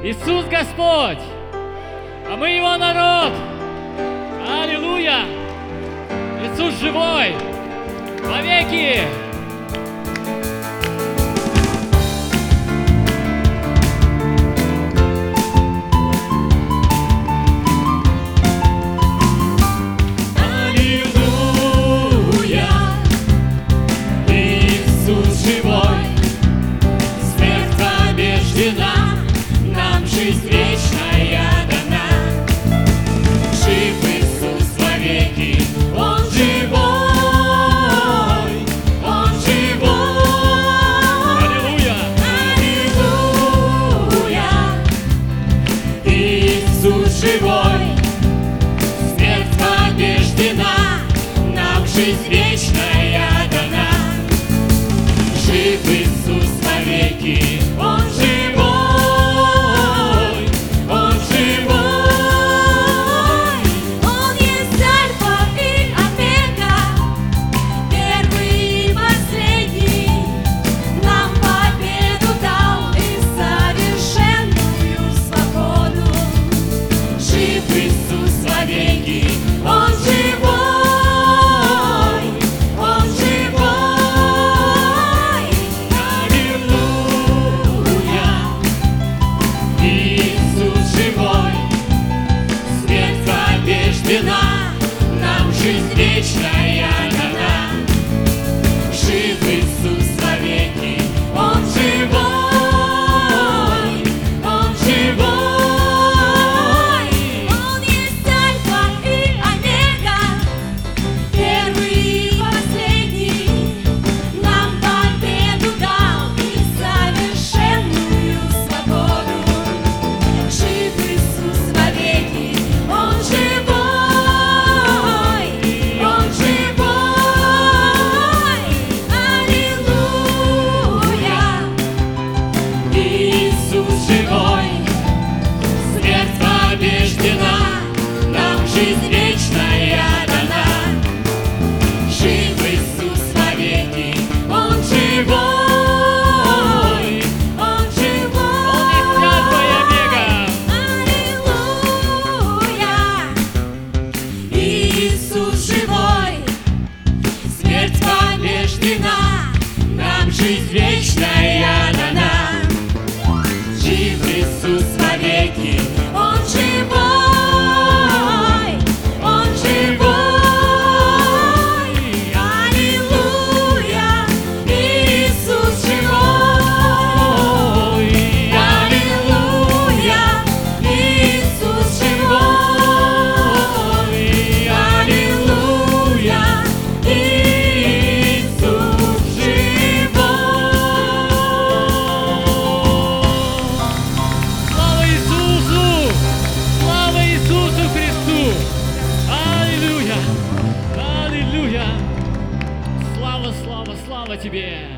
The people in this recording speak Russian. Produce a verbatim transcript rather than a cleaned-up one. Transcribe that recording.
Иисус Господь, а мы Его народ. Аллилуйя! Иисус живой вовеки! Нам жизнь вечная дана. Жив Иисус вовеки, Он живой, Он живой. Аллилуйя! Аллилуйя! Иисус живой, смерть побеждена, нам жизнь вечная дана. Жив Иисус вовеки, Он живой. Нам жизнь вечная дана. Жив Иисус вовеки, Он живой, Он живой. Он есть Альфа и Омега, первый и последний. Нам победу дал и совершенную свободу. Жив Иисус вовеки, Он живой. Нам жизнь вечная дана. Жив Иисус вовеки, Он живой, Он живой. Он есть Альфа и Омега. Аллилуйя! Иисус живой, смерть побеждена, нам жизнь вечная дана. Жив Иисус вовеки, Он живой. Слава, слава, слава Тебе!